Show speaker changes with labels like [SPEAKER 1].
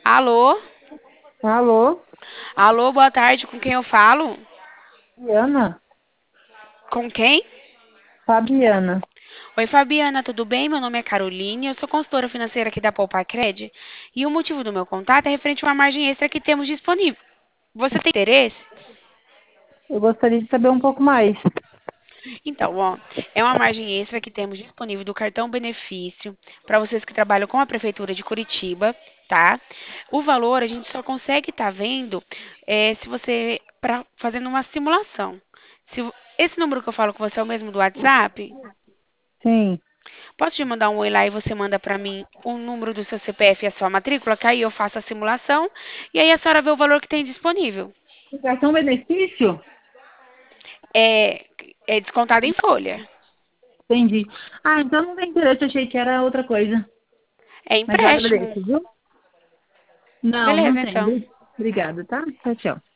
[SPEAKER 1] Alô?
[SPEAKER 2] Alô,
[SPEAKER 1] Alô, boa tarde, com quem eu falo?
[SPEAKER 2] Fabiana?
[SPEAKER 1] Com quem?
[SPEAKER 2] Fabiana,
[SPEAKER 1] Oi, Fabiana, tudo bem? Meu nome é Caroline, eu sou consultora financeira aqui da Poupa Cred e o motivo do meu contato é referente a uma margem extra que temos disponível. Você tem interesse?
[SPEAKER 2] eu gostaria de saber um pouco mais.
[SPEAKER 1] Então, ó, é uma margem extra que temos disponível do cartão benefício para vocês que trabalham com a Prefeitura de Curitiba, tá? O valor a gente só consegue estar vendo se você, fazendo uma simulação. Esse número que eu falo com você é o mesmo do WhatsApp?
[SPEAKER 2] Sim,
[SPEAKER 1] Posso te mandar um oi lá e você manda para mim o número do seu CPF e a sua matrícula, que aí eu faço a simulação e aí a senhora vê o valor que tem disponível.
[SPEAKER 2] o cartão benefício?
[SPEAKER 1] É, é descontado em folha.
[SPEAKER 2] Entendi. Ah, então não tem interesse, achei que era outra coisa.
[SPEAKER 1] É
[SPEAKER 2] Mas eu
[SPEAKER 1] empréstimo.
[SPEAKER 2] agradeço, viu? Não, não
[SPEAKER 1] Beleza,
[SPEAKER 2] tem.
[SPEAKER 1] então.
[SPEAKER 2] Obrigada, tá? Tchau, tchau.